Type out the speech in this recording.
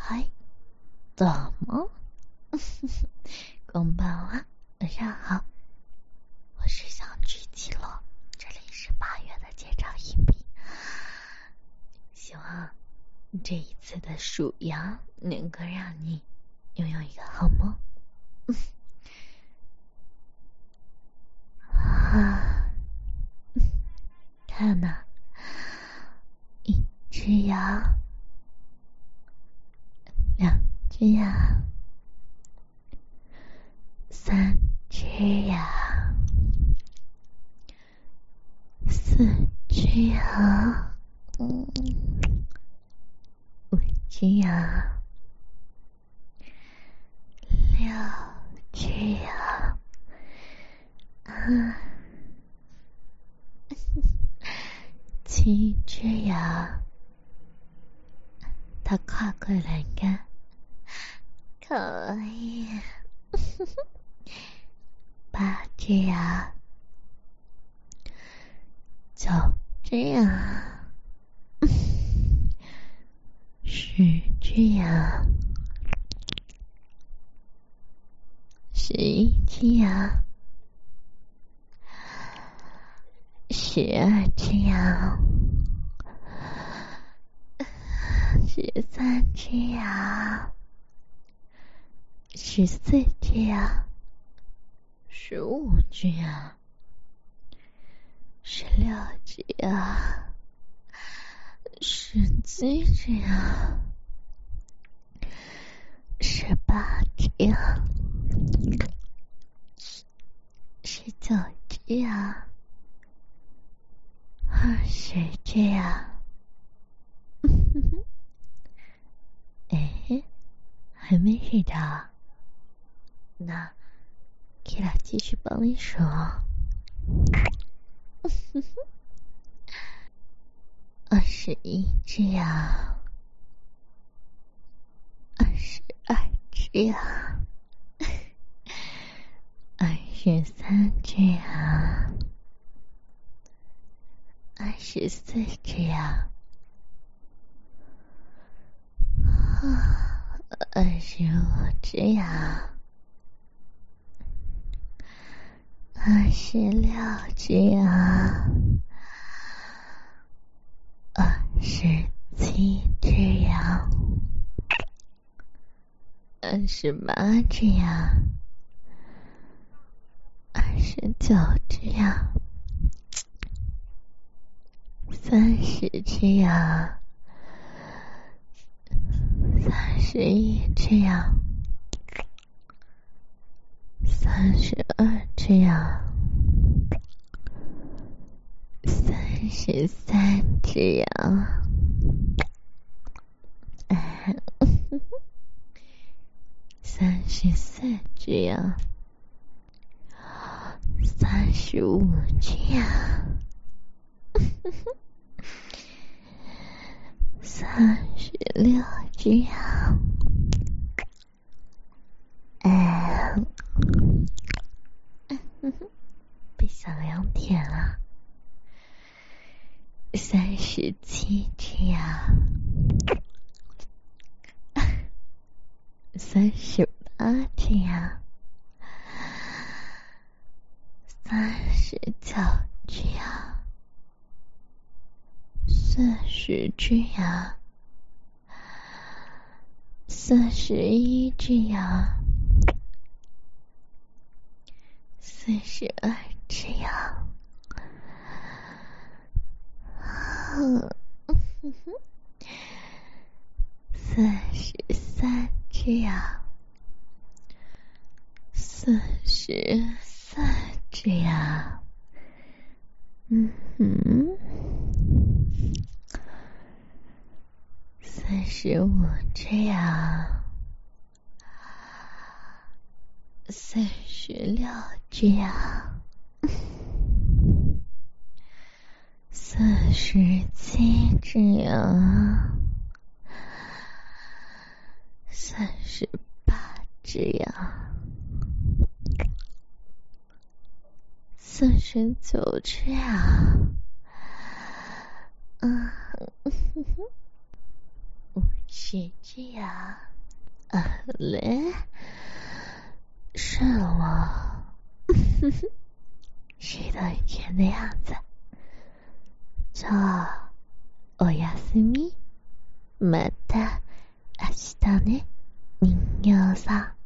嗨，怎么？こんばんは，晚上好，我是小橘七罗，这里是8月的结账音频，希望这一次的数羊能够让你拥有一个好梦。看呐，一只羊，两只羊，三只羊，四只羊，五只羊，六只羊，七只羊，它跨过栏杆，可以。八只羊，九只羊，十只羊，11只羊，12只羊，13只羊，14只羊，15只羊，16只羊，17只羊，18只羊，19只羊，20只羊。哎，还没睡着？那 Kira 继续帮你数。21只羊，22只羊，23只羊，24只羊，25只羊，26只羊，27只羊，28只羊，29只羊，30只羊，31只羊，32只羊，33只羊，34只羊，35只羊，36只羊，被小羊舔了。37只羊，38只羊，39只羊，40只羊，41只羊，42只羊，43只羊，44只羊，45只羊，46只羊，47只羊，38只羊，49只羊，50 是这样。嘞，是我。睡到以前的样子。じゃあ、おやすみ。また明日ね、人形さん。